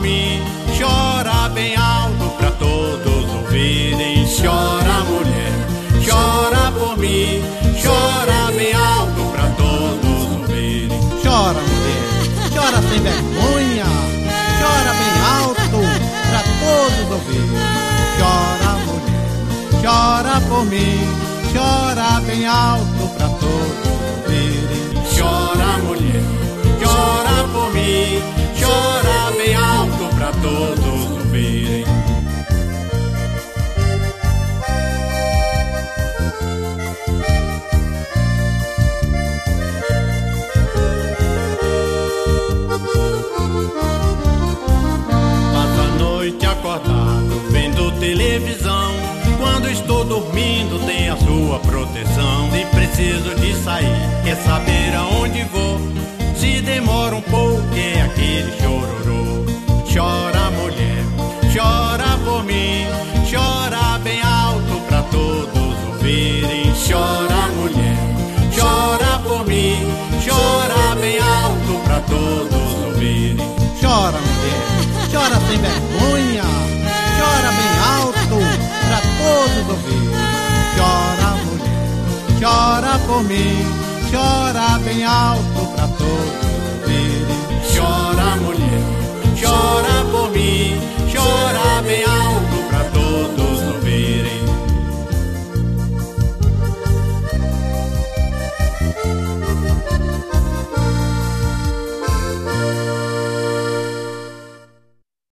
mim, chora bem alto pra todos ouvirem. Chora mulher, chora por mim, chora bem alto pra todos ouvirem. Chora mulher, chora sem vergonha, chora bem alto pra todos ouvirem. Chora mulher, chora por mim, chora bem alto pra todos ouvirem. Chora mulher, chora por mim, chora bem alto pra todos ouvirem. Passa a noite acordado, vendo televisão. Quando estou dormindo tem a sua proteção. Se preciso de sair, quer saber aonde vou. Se demora um pouco é aquele chororô. Chora mulher, chora por mim, chora bem alto pra todos ouvirem. Chora mulher, chora por mim, chora bem alto pra todos ouvirem. Chora mulher, chora sem vergonha, chora bem alto pra todos ouvirem. Chora mulher, chora por mim, chora bem alto